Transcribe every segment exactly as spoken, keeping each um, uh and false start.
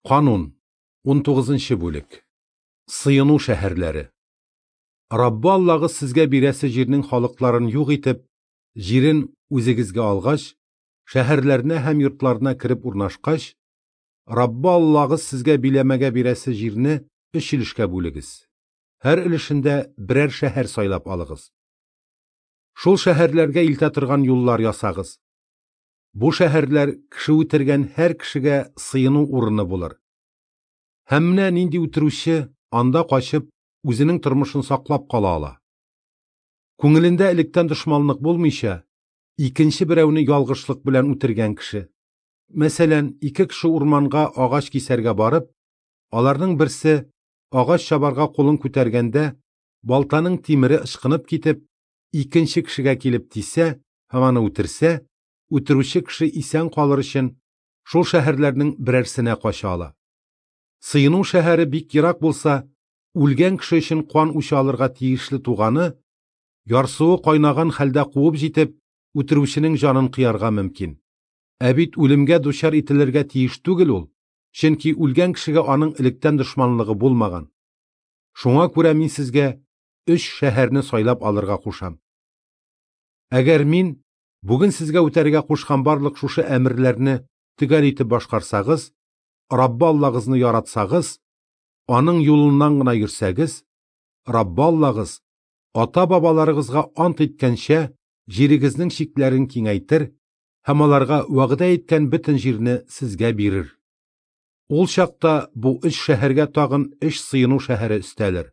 Канун. он тугызынчы бүлек. Сыйыну шәһәрләре. Раббы Аллагыз сезгә бирәсе җирнең халыкларын юк итеп, җирен үзегезгә алгач, шәһәрләренә һәм йортларына кереп урнашкач, Раббы Аллагыз сезгә биләмәгә бирәсе җирне өч өлешкә бүлегез. Һәр өлешендә берәр шәһәр сайлап алыгыз. Шул шәһәрләргә илтә торган юллар ясагыз. Бу шәһәрләр кеше үтергән һәр кешегә сыйыну урыны булыр. Һәм менә нинди үтерүче анда качып, үзенең тормышын саклап кала ала. Күңелендә электән дошманлык булмыйча, икенче берәүне ялгышлык белән үтергән кеше. Мәсәлән, ике кеше урманга агач кисәргә барып, аларның берсе агач чабарга кулын күтәргәндә, балтаның тимере ычкынып китеп, икенче кешегә килеп тисә һәм аны үтерсә, үтерүче кеше исән калыр өчен шул шәһәрләрнең берәрсенә кача ала. Сыйыну шәһәре бик ерак булса, үлгән кеше өчен кан үче алырга тиешле туганы, ярсуы кайнаган хәлдә куып җитеп, үтерүченең җанын кыярга мөмкин. Ә бит үлемгә дучар ителергә тиеш түгел ул, чөнки үлгән кешегә аның электән дошманлыгы булмаган. Шуңа күрә мин сезгә өч шәһәрне сайлап алырга кушам. Әгәр мин бүген сезгә үтәргә кушкан барлык шушы әмерләрне төгәл итеп башкарсагыз, Раббы Аллагызны яратсагыз, аның юлыннан гына йөрсәгез, Раббы Аллагыз ата-бабаларыгызга ант иткәнчә җирегезнең чикләрен киңәйтер һәм аларга вәгъдә иткән бөтен җирне сезгә бирер. Ул чакта бу өч шәһәргә тагын өч сыйыну шәһәре өстәлер.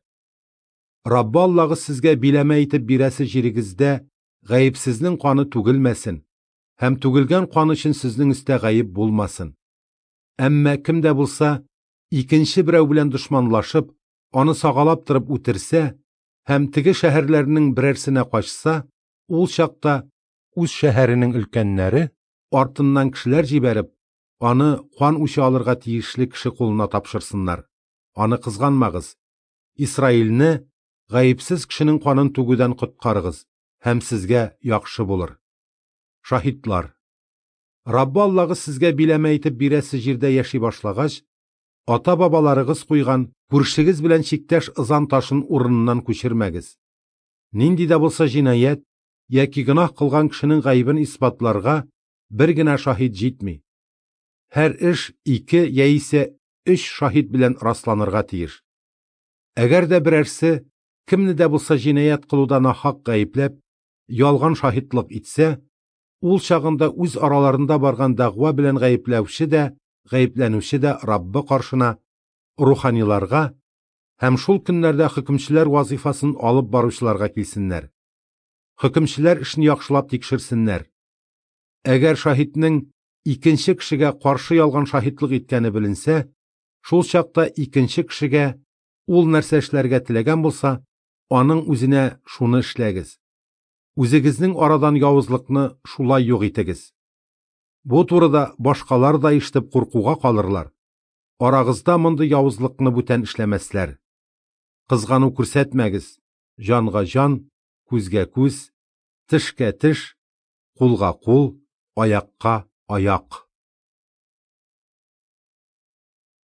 Раббы Аллагыз сезгә биләмә итеп бирәсе җирегездә гаепсезнең каны түгелмәсен һәм түгелгән кан өчен сезнең өстә гаеп булмасын. Әмма кем дә булса, икенче берәү белән дошманлашып, аны сагалап торып үтерсә һәм теге шәһәрләрнең берәрсенә качса, ул чакта үз шәһәренең өлкәннәре артыннан кешеләр җибәреп, аны кан үче алырга тиешле кеше кулына тапшырсыннар. Аны кызганмагыз. Исраилне гаепсез кешенең канын түгүдән коткарыгыз һәм сезгә яхшы булыр. Шаһидлар. Раббы Аллагыз сезгә биләмә итеп бирәсе җирдә яши башлагач, ата-бабаларыгыз куйган күршегез белән чиктәш ызан ташын урыныннан күчермәгез. Нинди дә булса җинаять яки гөнаһ кылган кешенең гаебен исбатларга бер генә шаһид җитми. Һәр эш ике яисә өч шаһид белән расланырга тиеш. Әгәр дә берәрсе кемне дә булса җинаять кылуда нахак гаепләп, ялган шаһидлык итсә, ул чагында үз араларында барган дәгъва белән гаепләүче дә, гаепләнүче дә Раббы каршына, руханиларга һәм шул көннәрдә хөкемчеләр вазифасын алып баручыларга килсеннәр. Хөкемчеләр эшне яхшылап тикшерсеннәр. Әгәр шаһидның икенче кешегә каршы ялган шаһидлык иткәне беленсә, шул чакта икенче кешегә ул нәрсә эшләргә теләгән булса, аның үзенә шуны эшләгез. Үзегезнең арадан явызлыкны шулай юк итегез. Бу турыда башкалар да ишетеп куркуга калырлар. Арагызда мондый явызлыкны бүтән эшләмәсләр. Кызгану күрсәтмәгез. Җанга җан, күзгә күз, тешкә теш, кулга кул, аякка аяк.